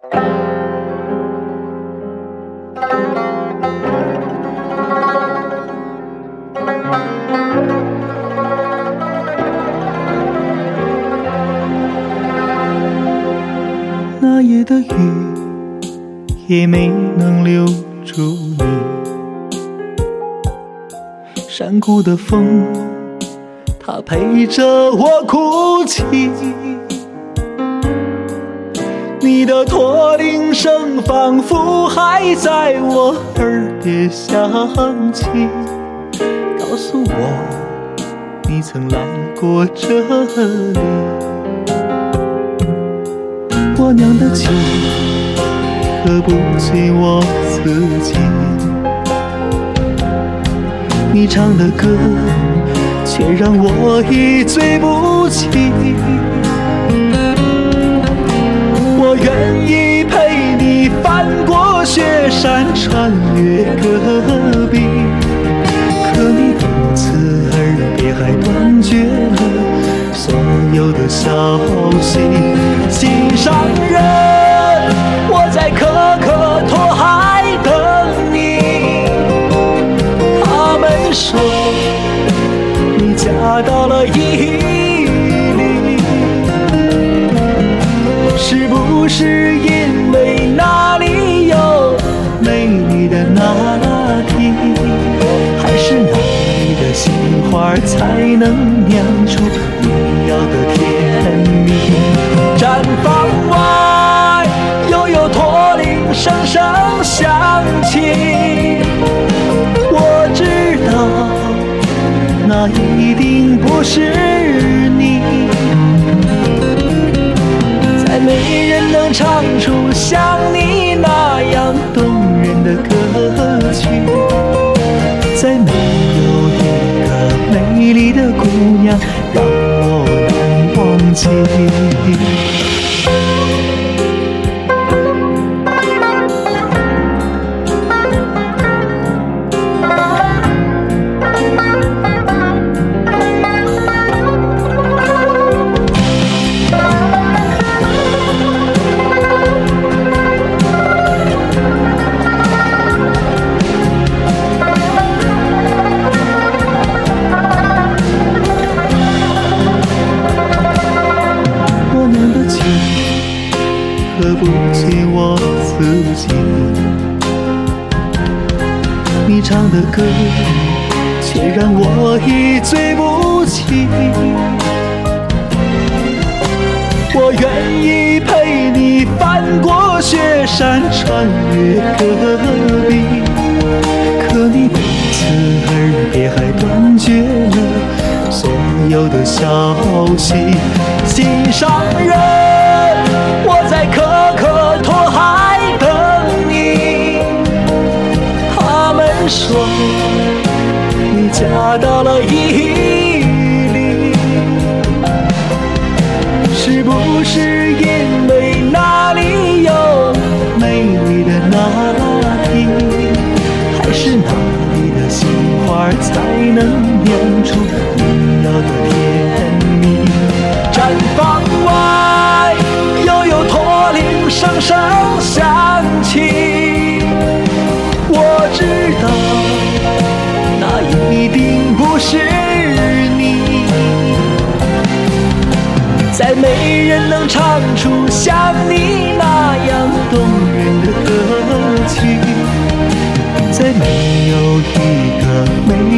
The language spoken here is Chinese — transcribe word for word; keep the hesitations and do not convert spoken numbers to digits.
那夜的雨也没能留住你，山谷的风它陪着我哭泣，你的驼铃声仿佛还在我耳边响起，告诉我你曾来过这里。我酿的酒喝不醉我自己，你唱的歌却让我一醉不起。我愿意陪你翻过雪山，穿越戈壁，可你从此耳边还断绝了所有的消息。心上人，我在可可托海等你。他们说你嫁到了伊犁，是不是因为那里有美丽的拿铁，还是那里的杏花才能酿出你要的甜蜜？毡房外又有驼铃声声响起，我知道那一定不是你，再没人能唱出像你那样动人的歌曲，再没有一个美丽的姑娘让我难忘记。喝不醉我自己，你唱的歌却让我一醉不起。我愿意陪你翻过雪山，穿越戈壁，可你从此耳边还断绝了所有的消息。心上人，我在可可托海等你。他们说你嫁到了伊犁，是不是因为那里有美丽的拿铁，还是那里的杏花才能酿出你要的甜蜜？毡房外又有驼铃声声响起，我知道那一定不是你，再没人能唱出像你那样动人的歌曲，再没有一个美